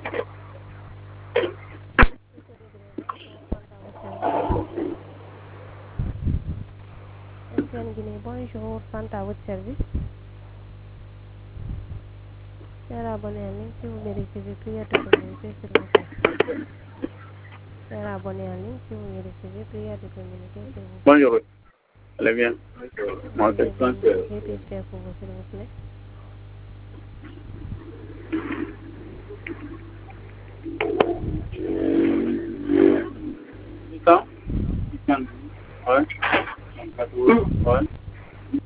MTN Guinée, bonjour, Fanta à votre service. Cher abonné en ligne, si vous vérifiez, prière de communiquer, s'il vous plaît. Cher abonné en ligne, si vous vérifiez, prière de communiquer, s'il vous plaît. Bonjour. Allez bien. Moi, c'est François. J'ai pu faire pour vous, s'il vous plaît.